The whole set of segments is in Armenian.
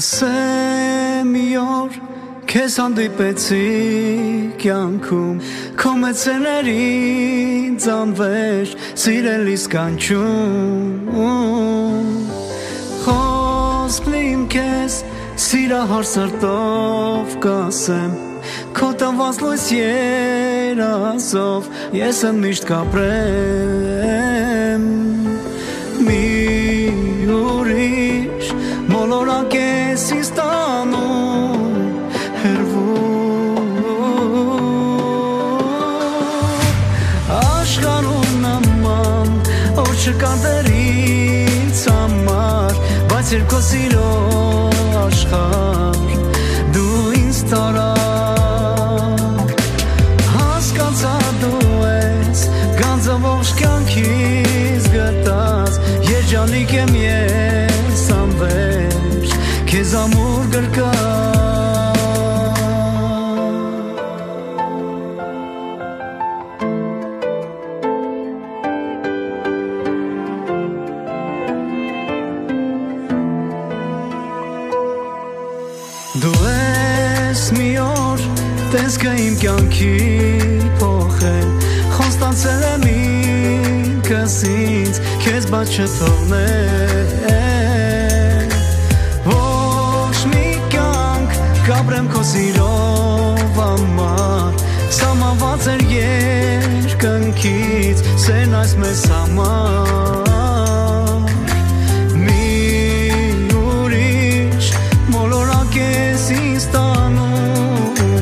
Ասեմ յոր քեզ հանդիպեցի կյանքում Քո մեծերներին ծանվեր սիրելիս կանչում Խոսքն իմ քեզ սիրահար սրտով կասեմ Քո տված լույս երազով ես եմ միշտ կապրեմ Մի ուրիշ մոլորակ ես ինձ տանում Աշխարհում նման օր չկա դեռից համար Բայց երբ քո սիրո աշխարհ դու ինձ տարար Հասկացա դու ես գանձը ողջ կյանքից գտած Երջանիկ եմ ես անվերջ քեզ ամուր գրկած Դու ես մի օր տեսքը իմ կյանքի փոխել Խոստացել եմ ինքս ինձ քեզ բաց չթողնել Ոչ մի կյանք կապրեմ քո սիրով համար Սահմանված էր երկնքից սերն այս մեզ համար Ես ինձ տանում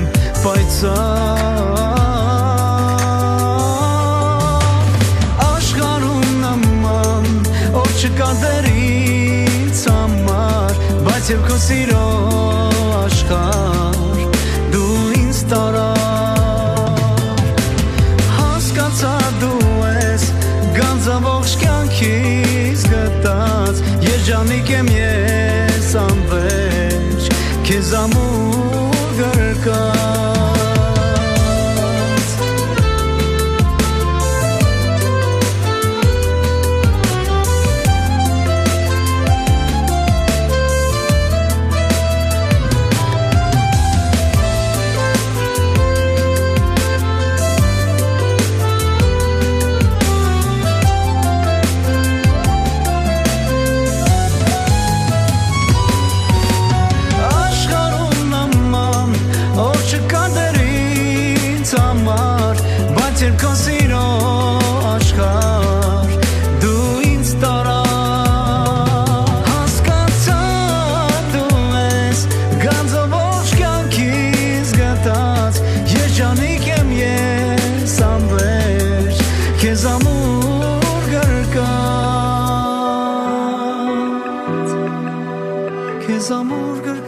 պայծառ Աշխարհում նման օր չկա դեռից համար Բայց երբ քո սիրո աշխարհ դու ինձ տարար Հասկացա դու ես գանձը ողջ կյանքից գտած Երջանիկ եմ ես անվերջ Քեզ ամուր գրկած Երբ քո սիրո աշխարհ դու ինձ տարար Հասկացա դու ես գանձը ողջ կյանքից գտած Երջանիկ եմ ես անվերջ քեզ ամուր գրկած Քեզ ամուր գրկած